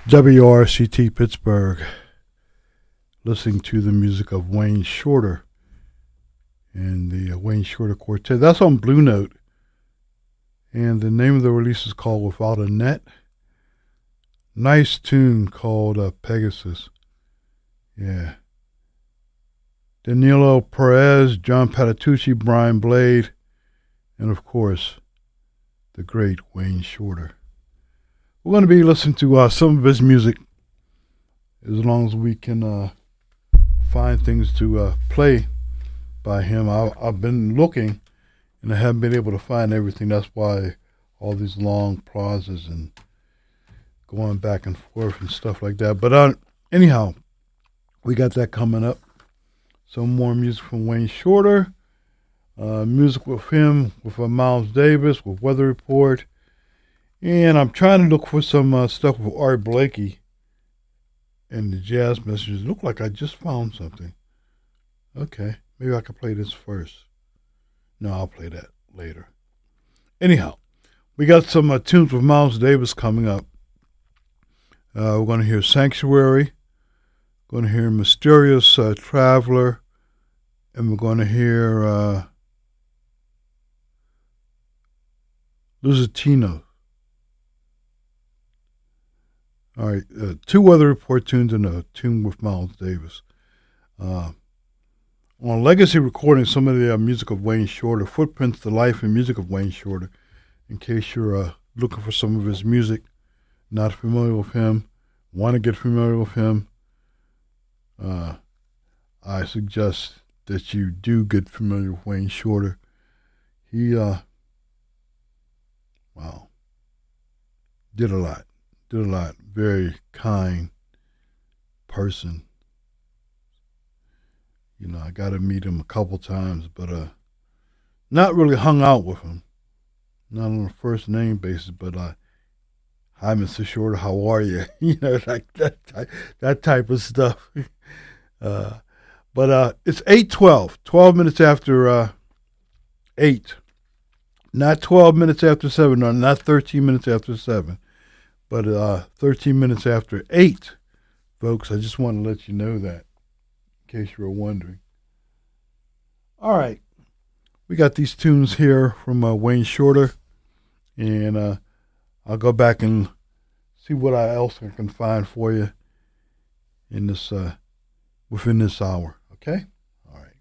WRCT Pittsburgh, listening to the music of Wayne Shorter and the Wayne Shorter Quartet. That's on Blue Note, and the name of the release is called Without a Net. Nice tune called Pegasus. Yeah. Danilo Perez, John Patitucci, Brian Blade, and of course, the great Wayne Shorter. We're going to be listening to some of his music as long as we can find things to play by him. I've been looking and I haven't been able to find everything. That's why all these long pauses and going back and forth and stuff like that. But anyhow, we got that coming up. Some more music from Wayne Shorter. Music with him, with Miles Davis, with Weather Report. And I'm trying to look for some stuff with Art Blakey and the Jazz Messengers. Look like I just found something. Okay, maybe I could play this first. No, I'll play that later. Anyhow, we got some tunes with Miles Davis coming up. We're going to hear Sanctuary. We're going to hear Mysterious Traveler. And we're going to hear Lusitano. All right, two Weather Report tunes and a tune with Miles Davis. On Legacy Recording, some of the music of Wayne Shorter, Footprints, the Life and Music of Wayne Shorter. In case you're looking for some of his music, not familiar with him, want to get familiar with him, I suggest that you do get familiar with Wayne Shorter. He, did a lot. Very kind person. You know, I got to meet him a couple times, but not really hung out with him. Not on a first name basis, but hi, Mr. Shorter, how are you? You know, like that type of stuff. But it's 8:12, 12 minutes after 8. Not 12 minutes after 7, no, not 13 minutes after 7. But 13 minutes after 8, folks. I just want to let you know that, in case you were wondering. All right. We got these tunes here from Wayne Shorter, and I'll go back and see what else I can find for you in this within this hour. Okay? All right.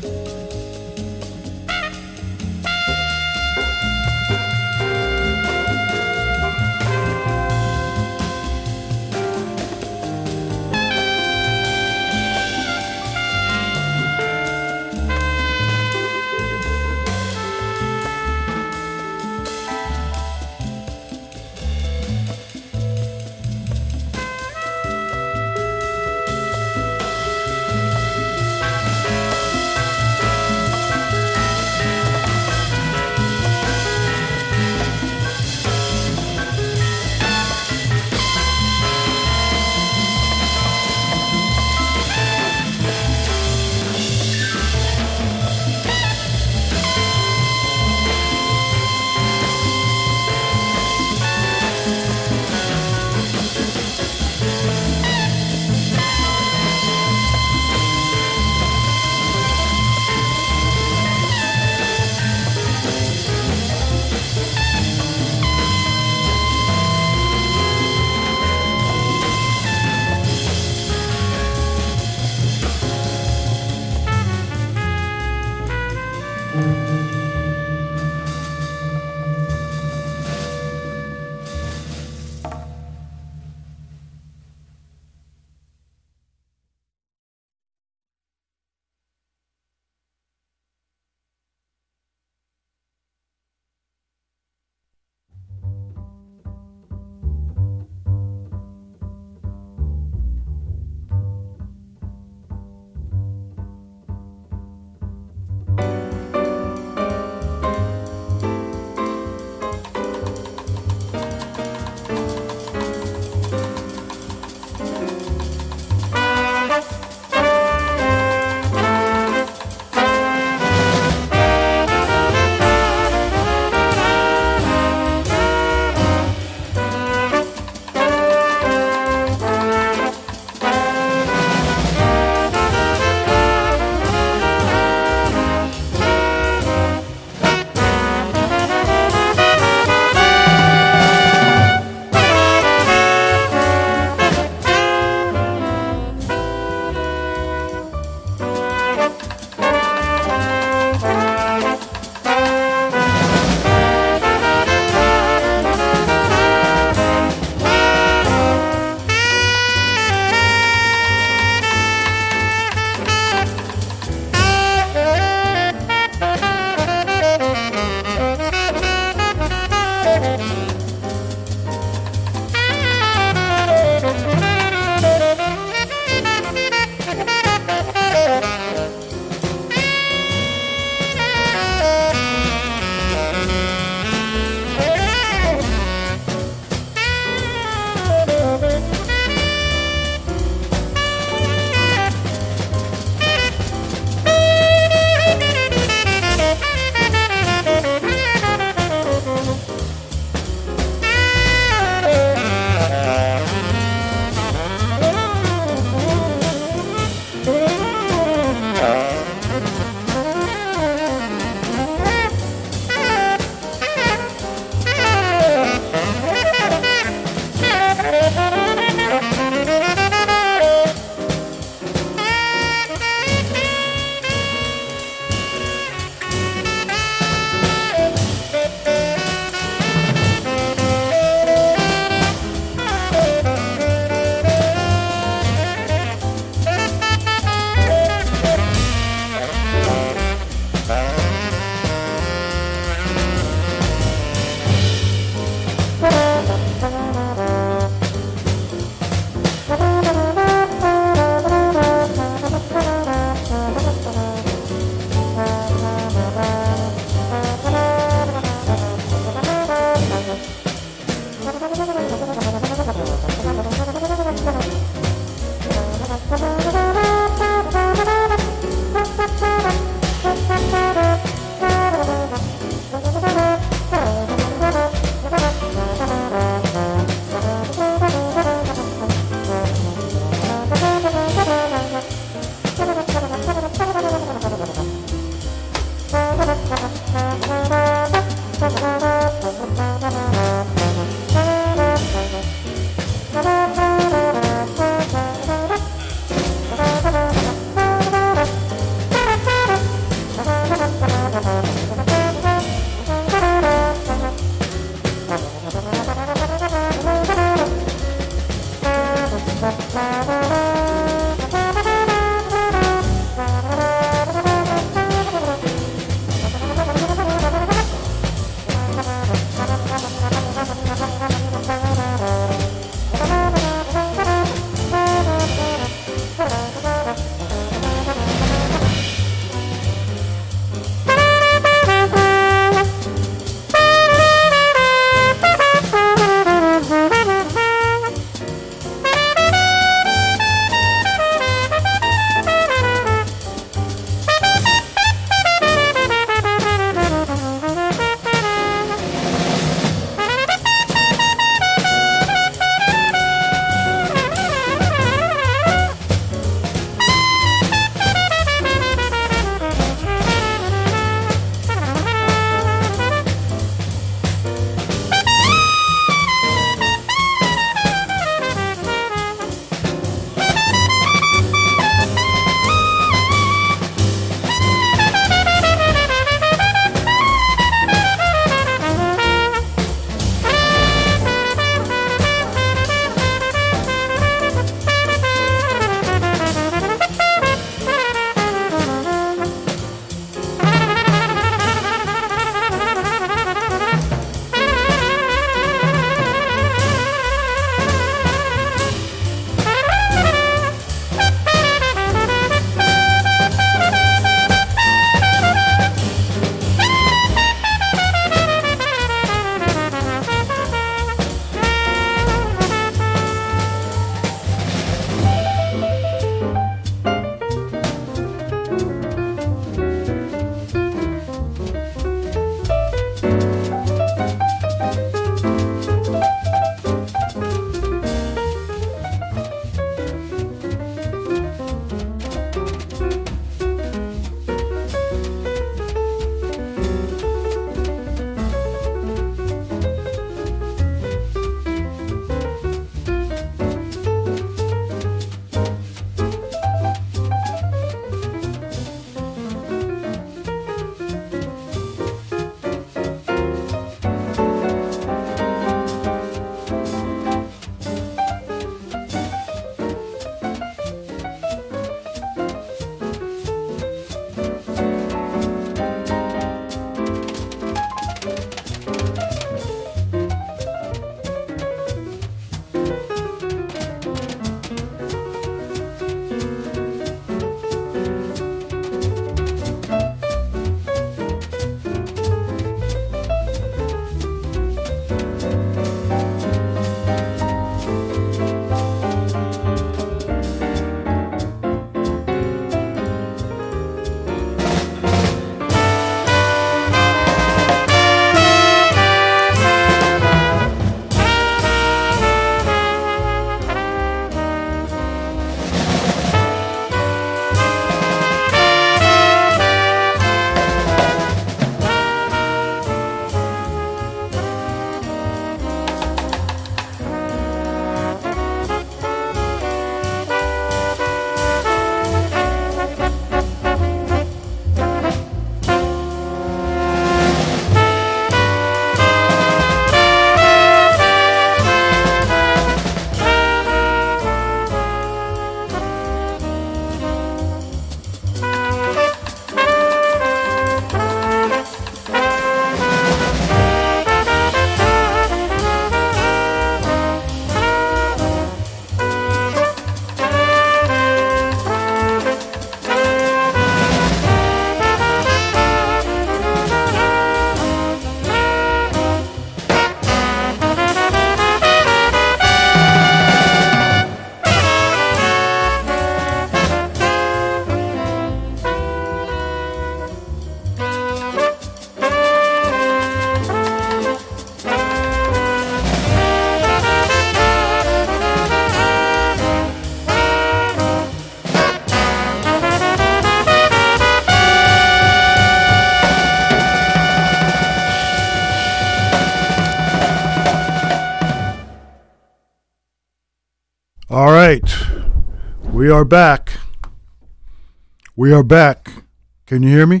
All right. We are back. We are back. Can you hear me?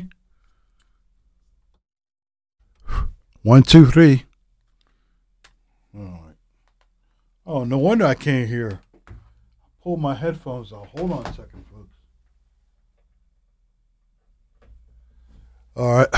1, 2, 3. All right. Oh, no wonder I can't hear. Pull my headphones out. Hold on a second, folks. All right.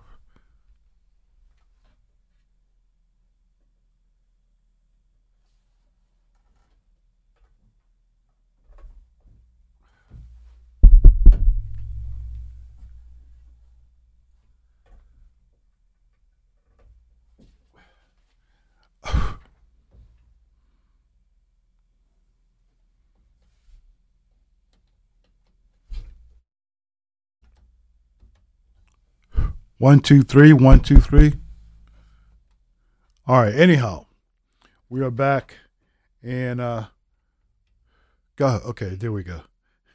One, two, three. 1, 2, 3. All right. Anyhow, we are back, and go. Okay, there we go.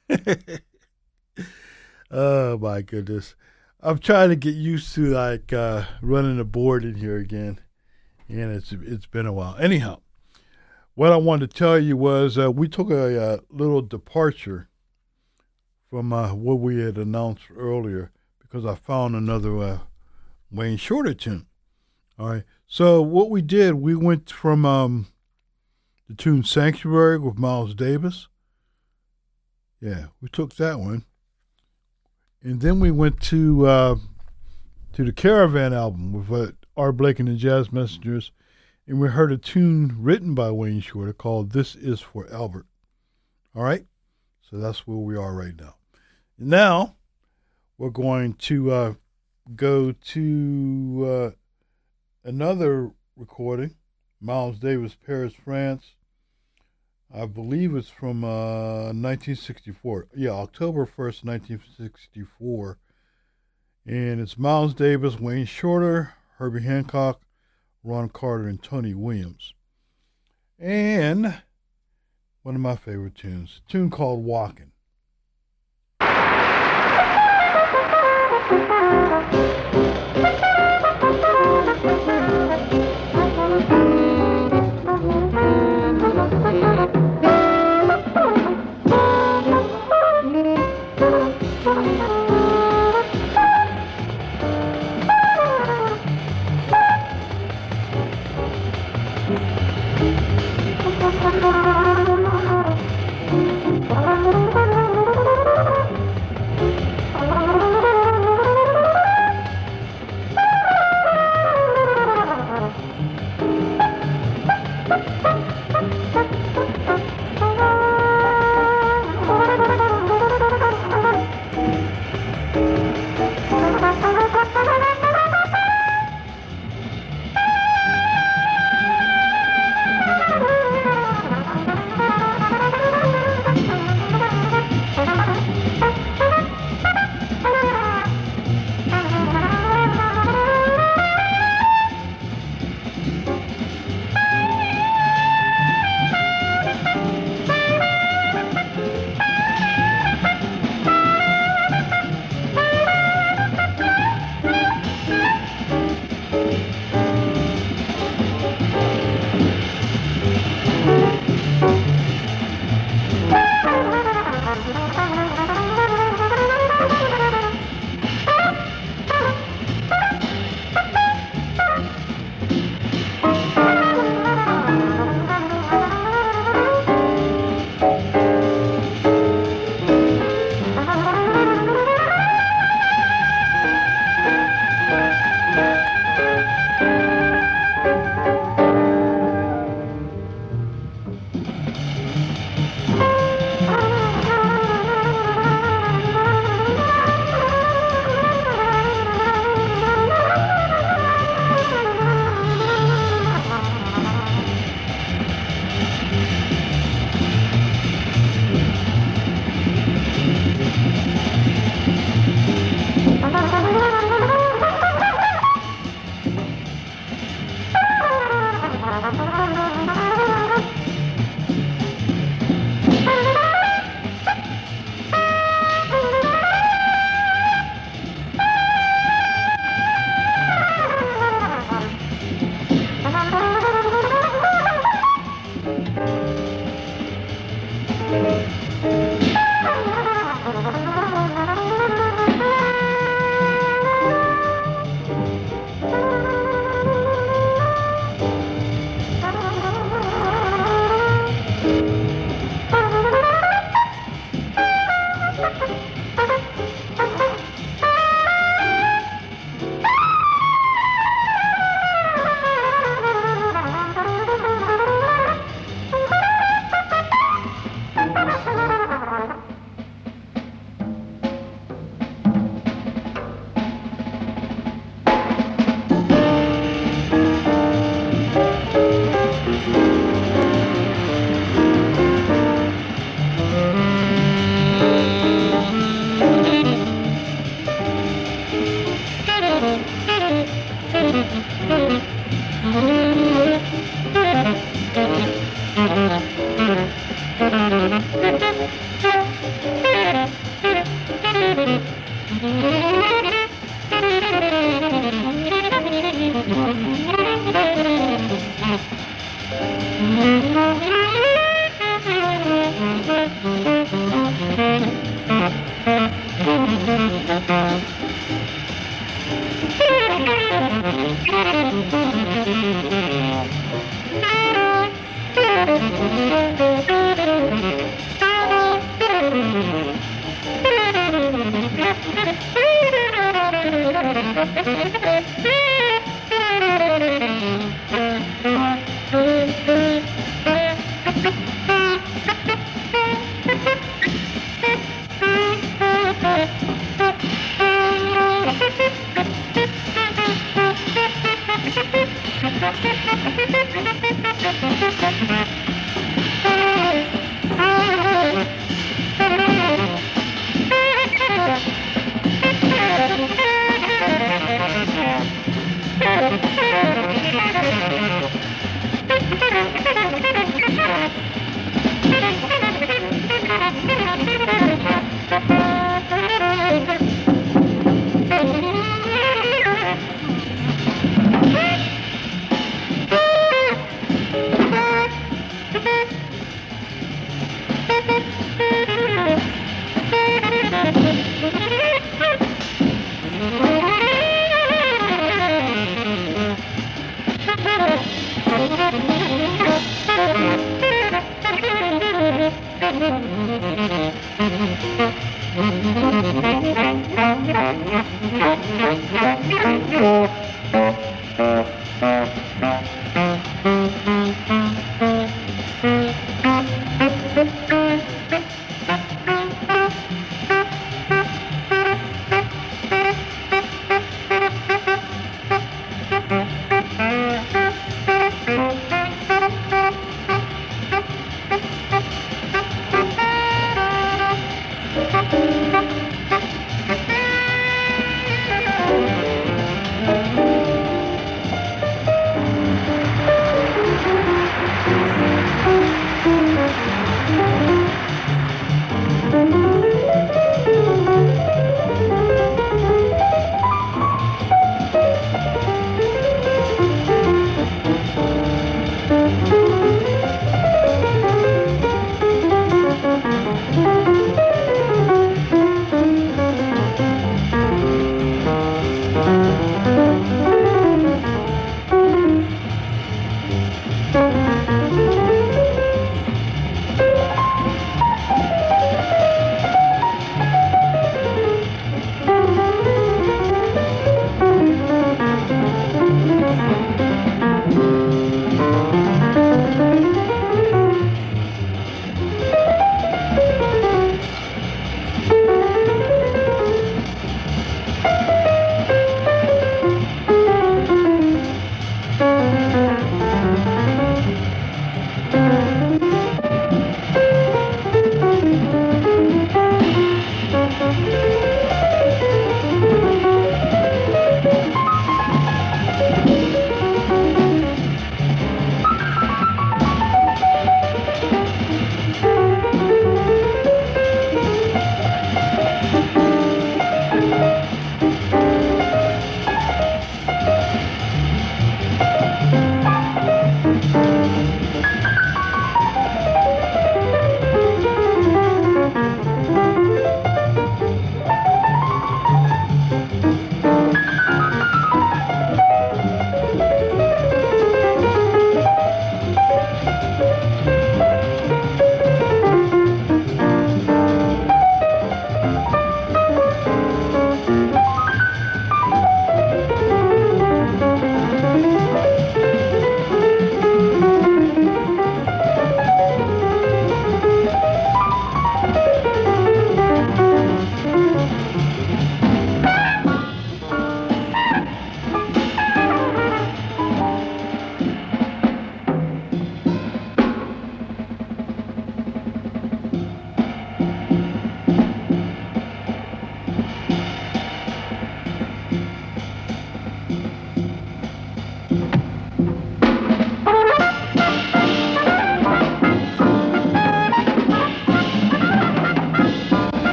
Oh my goodness, I'm trying to get used to like running the board in here again, and it's been a while. Anyhow, what I wanted to tell you was we took a little departure from what we had announced earlier because I found another Wayne Shorter tune. All right. So what we did, we went from the tune Sanctuary with Miles Davis. Yeah, we took that one. And then we went to the Caravan album with Art Blakey and the Jazz Messengers, and we heard a tune written by Wayne Shorter called This Is for Albert. All right? So that's where we are right now. Now, we're going to go to another recording, Miles Davis, Paris, France. I believe it's from 1964. Yeah, October 1st, 1964. And it's Miles Davis, Wayne Shorter, Herbie Hancock, Ron Carter, and Tony Williams. And one of my favorite tunes, a tune called Walking.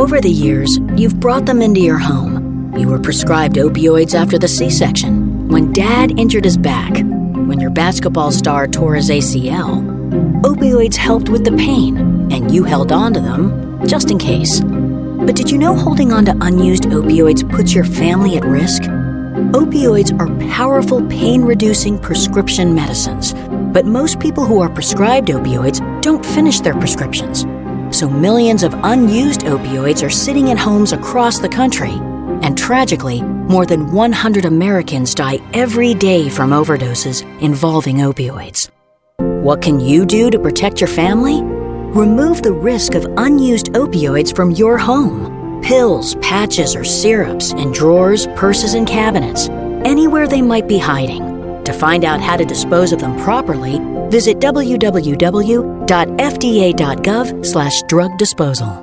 Over the years, you've brought them into your home. You were prescribed opioids after the C-section, when Dad injured his back, when your basketball star tore his ACL. Opioids helped with the pain, and you held on to them just in case. But did you know holding on to unused opioids puts your family at risk? Opioids are powerful pain-reducing prescription medicines, but most people who are prescribed opioids don't finish their prescriptions. So millions of unused opioids are sitting in homes across the country. And tragically, more than 100 Americans die every day from overdoses involving opioids. What can you do to protect your family? Remove the risk of unused opioids from your home. Pills, patches, or syrups in drawers, purses, and cabinets, anywhere they might be hiding. To find out how to dispose of them properly, visit www.fda.gov/drug disposal.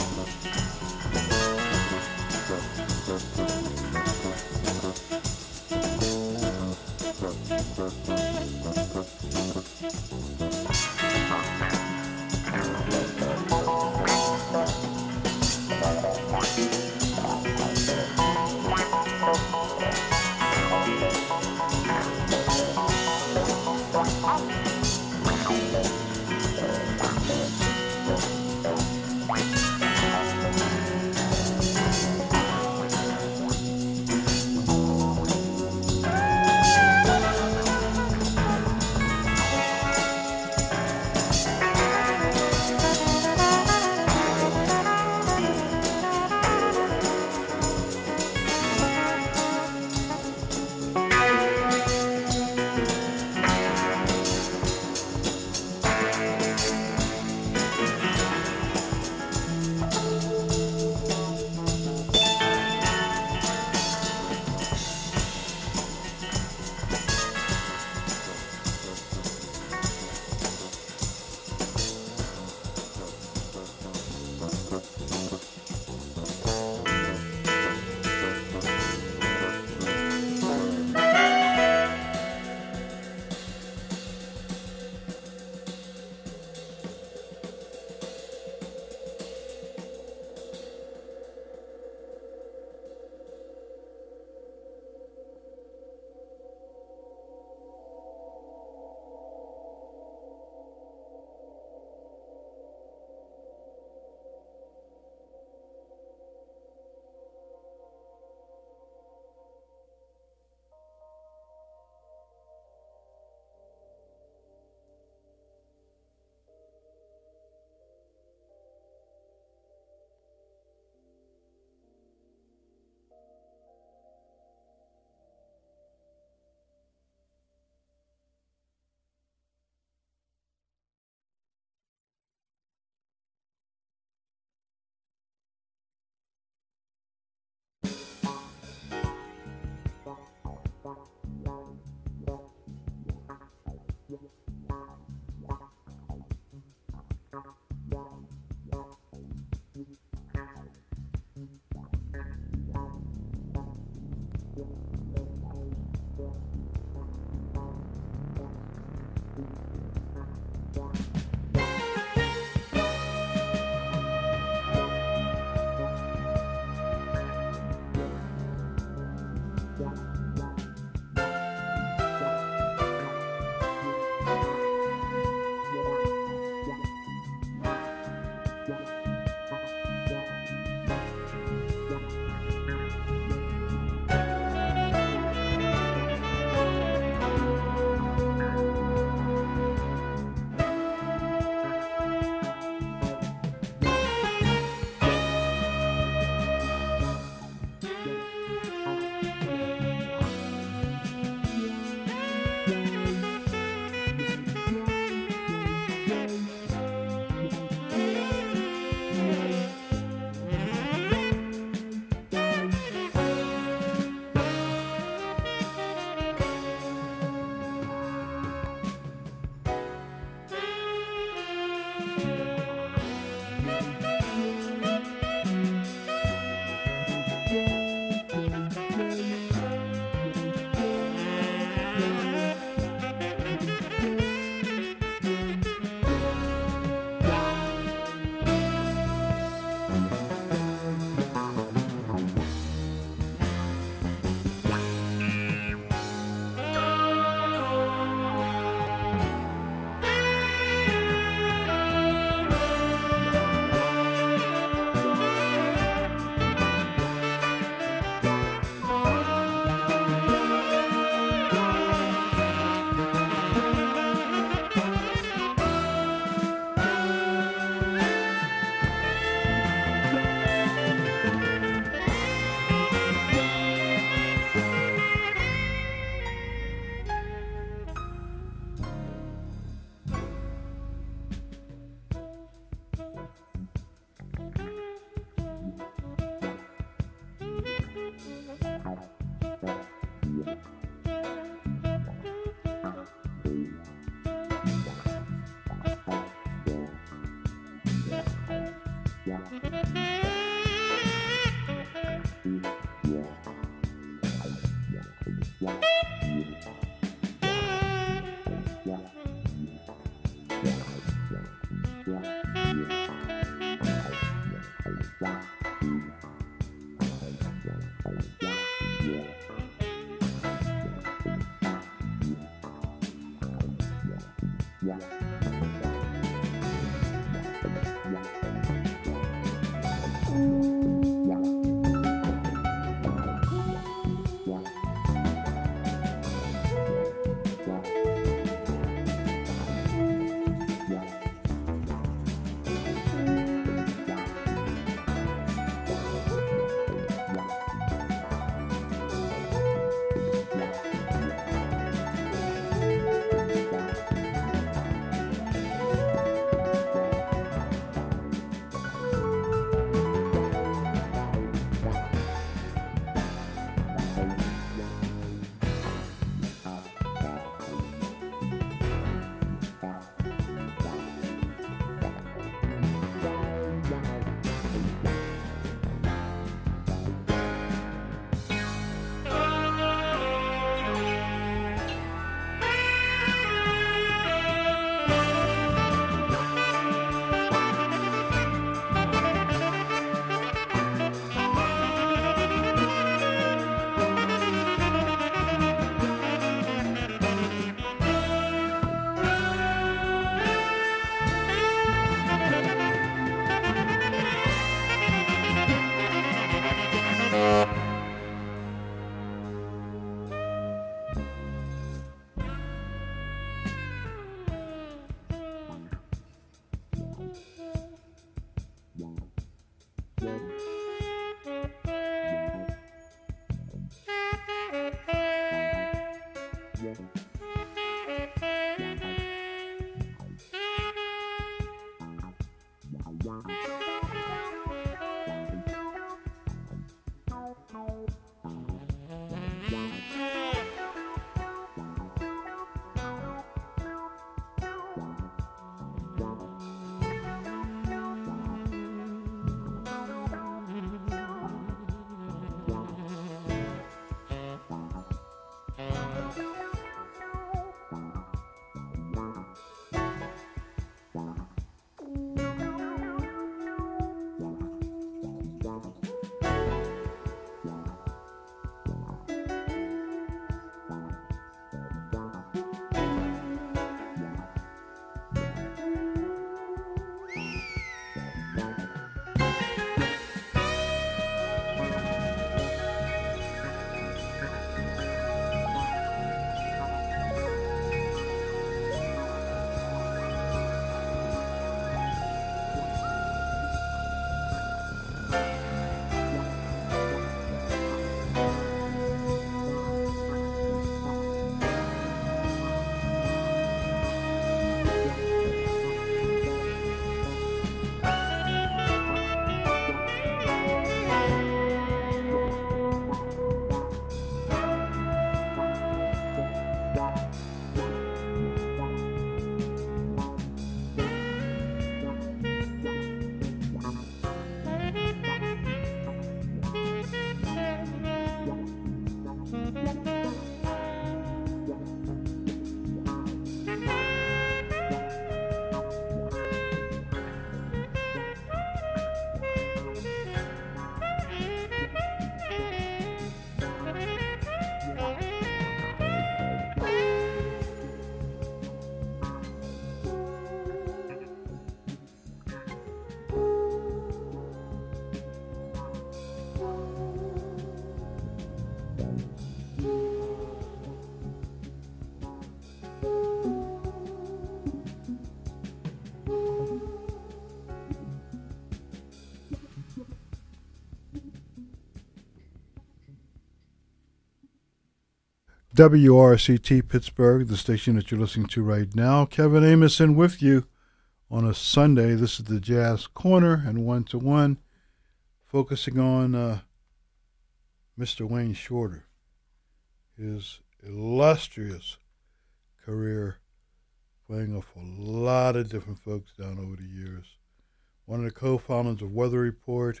WRCT Pittsburgh, the station that you're listening to right now. Kevin Amoson with you on a Sunday. This is the Jazz Corner and One-to-One, focusing on Mr. Wayne Shorter, his illustrious career, playing off a lot of different folks down over the years. One of the co-founders of Weather Report.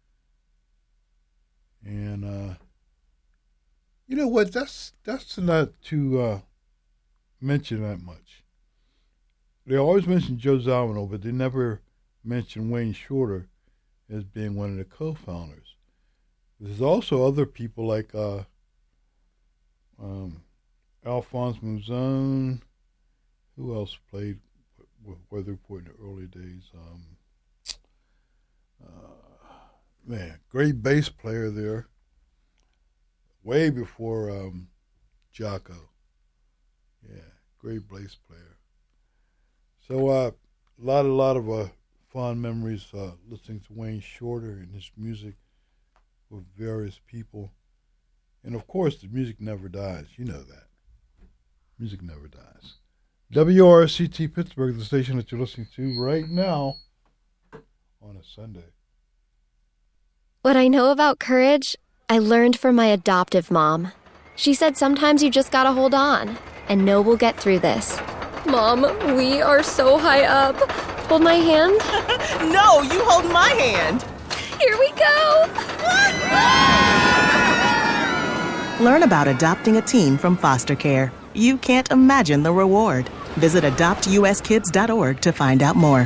And you know what? That's not to mention that much. They always mention Joe Zawinul, but they never mention Wayne Shorter as being one of the co-founders. There's also other people like Alphonse Mouzon. Who else played with Weather Report in the early days? Great bass player there. Way before Jocko. Yeah, great bass player. So a lot of fond memories listening to Wayne Shorter and his music with various people. And of course, the music never dies. You know that. Music never dies. WRCT Pittsburgh, the station that you're listening to right now on a Sunday. What I know about courage, I learned from my adoptive mom. She said sometimes you just gotta hold on and know we'll get through this. Mom, we are so high up. Hold my hand. No, you hold my hand. Here we go. Learn about adopting a teen from foster care. You can't imagine the reward. Visit adoptuskids.org to find out more.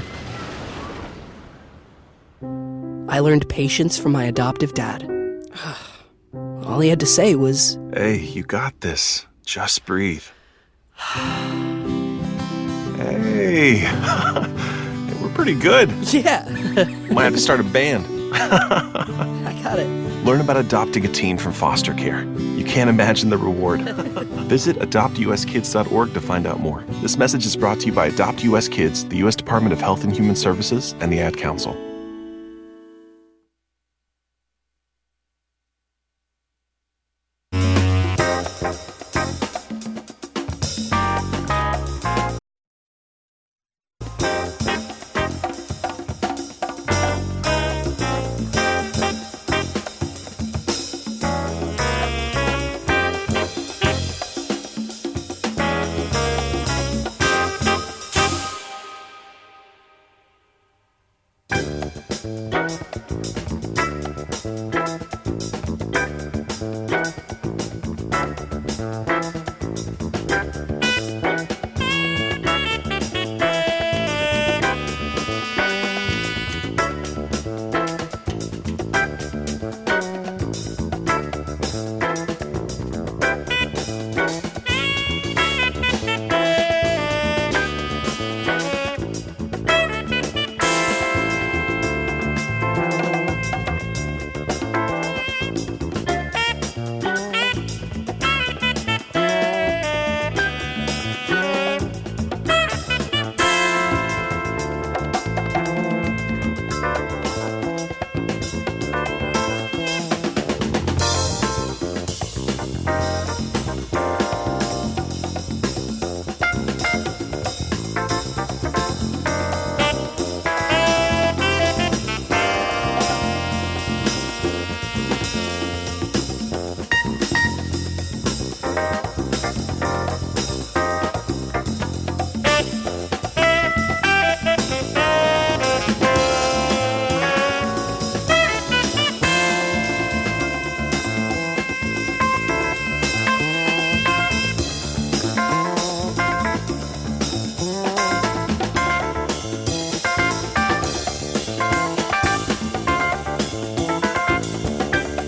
I learned patience from my adoptive dad. All he had to say was, "Hey, you got this. Just breathe." Hey, we're pretty good. yeah, Might have to start a band. I got it. Learn about adopting a teen from foster care. You can't imagine the reward. Visit adoptuskids.org to find out more. This message is brought to you by Adopt US Kids, the U.S. Department of Health and Human Services, and the Ad Council.